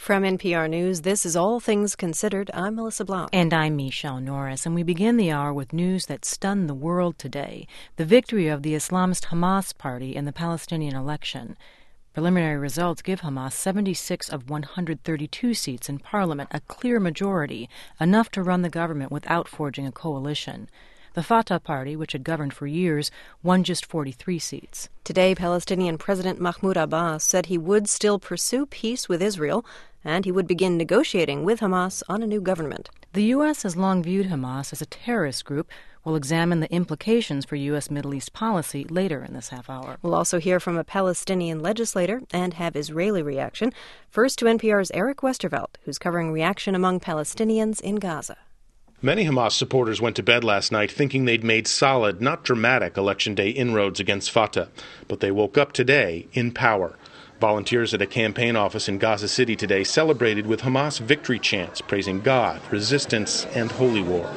From NPR News, this is All Things Considered. I'm Melissa Blanc. And I'm Michelle Norris, and we begin the hour with news that stunned the world today: the victory of the Islamist Hamas party in the Palestinian election. Preliminary results give Hamas 76 of 132 seats in parliament, a clear majority, enough to run the government without forging a coalition. The Fatah party, which had governed for years, won just 43 seats. Today, Palestinian President Mahmoud Abbas said he would still pursue peace with Israel, and he would begin negotiating with Hamas on a new government. The U.S. has long viewed Hamas as a terrorist group. We'll examine the implications for U.S. Middle East policy later in this half hour. We'll also hear from a Palestinian legislator and have Israeli reaction. First to NPR's Eric Westervelt, who's covering reaction among Palestinians in Gaza. Many Hamas supporters went to bed last night thinking they'd made solid, not dramatic, Election Day inroads against Fatah. But they woke up today in power. Volunteers at a campaign office in Gaza City today celebrated with Hamas victory chants, praising God, resistance, and holy war.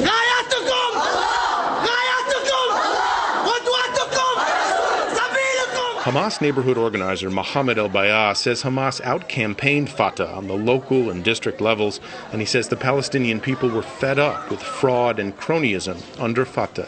Hamas neighborhood organizer Mohammed El-Bayah says Hamas out-campaigned Fatah on the local and district levels, and he says the Palestinian people were fed up with fraud and cronyism under Fatah.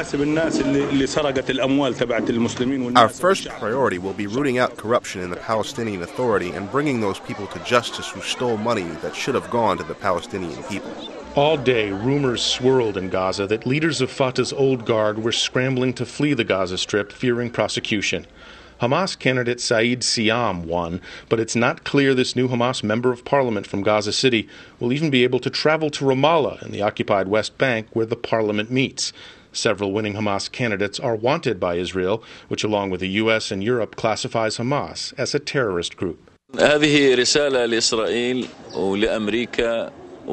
Our first priority will be rooting out corruption in the Palestinian Authority and bringing those people to justice who stole money that should have gone to the Palestinian people. All day, rumors swirled in Gaza that leaders of Fatah's old guard were scrambling to flee the Gaza Strip, fearing prosecution. Hamas candidate Saeed Siam won, but it's not clear this new Hamas member of parliament from Gaza City will even be able to travel to Ramallah in the occupied West Bank where the parliament meets. Several winning Hamas candidates are wanted by Israel, which along with the U.S. and Europe classifies Hamas as a terrorist group. هذه رسالة لإسرائيل ولأمريكا.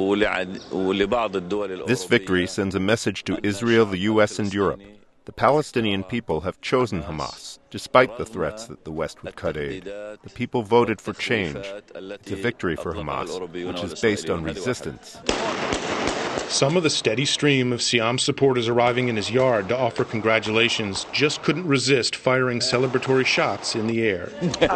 This victory sends a message to Israel, the U.S., and Europe. The Palestinian people have chosen Hamas, despite the threats that the West would cut aid. The people voted for change. It's a victory for Hamas, which is based on resistance. Some of the steady stream of Siam supporters arriving in his yard to offer congratulations just couldn't resist firing celebratory shots in the air.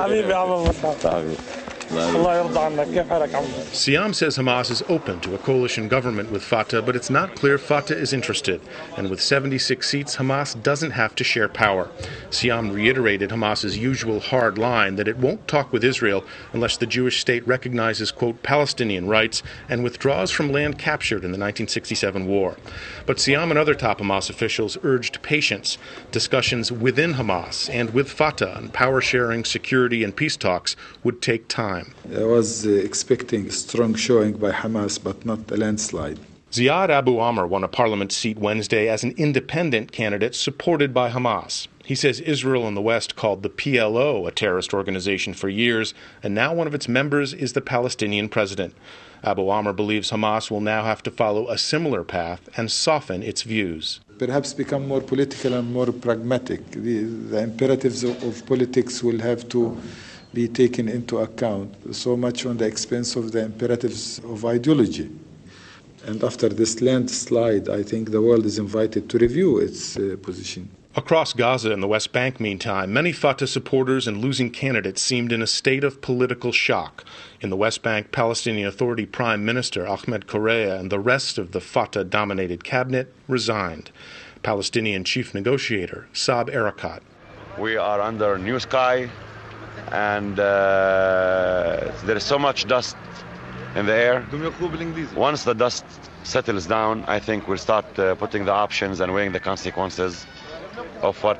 Siam says Hamas is open to a coalition government with Fatah, but it's not clear Fatah is interested. And with 76 seats, Hamas doesn't have to share power. Siam reiterated Hamas's usual hard line that it won't talk with Israel unless the Jewish state recognizes, quote, Palestinian rights and withdraws from land captured in the 1967 war. But Siam and other top Hamas officials urged patience. Discussions within Hamas and with Fatah on power sharing, security, and peace talks would take time. I was expecting a strong showing by Hamas, but not a landslide. Ziad Abu Amr won a parliament seat Wednesday as an independent candidate supported by Hamas. He says Israel and the West called the PLO a terrorist organization for years, and now one of its members is the Palestinian president. Abu Amr believes Hamas will now have to follow a similar path and soften its views. Perhaps become more political and more pragmatic. The imperatives of politics will have to be taken into account, so much on the expense of the imperatives of ideology. And after this landslide, I think the world is invited to review its position. Across Gaza and the West Bank, meantime, many Fatah supporters and losing candidates seemed in a state of political shock. In the West Bank, Palestinian Authority Prime Minister Ahmed Correa and the rest of the Fatah-dominated cabinet resigned. Palestinian chief negotiator Saab Erekat. We are under new sky, and there is so much dust in the air. Once the dust settles down, I think we'll start putting the options and weighing the consequences of what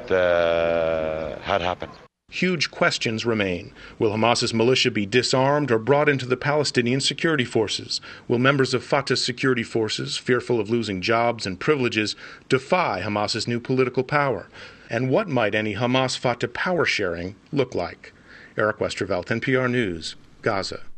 had happened. Huge questions remain. Will Hamas's militia be disarmed or brought into the Palestinian security forces? Will members of Fatah's security forces, fearful of losing jobs and privileges, defy Hamas's new political power? And what might any Hamas-Fatah power sharing look like? Eric Westervelt, NPR News, Gaza.